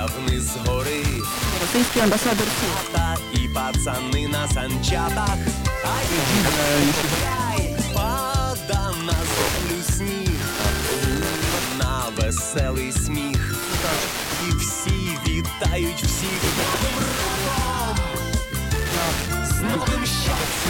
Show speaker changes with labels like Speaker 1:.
Speaker 1: дивляться вниз згори.
Speaker 2: Російський амбасадор
Speaker 1: Та і пацани на санчатах. Ай, пада на землю сніг, на веселий сміх. І всі вітають всіх з Новим роком, з новим щастям.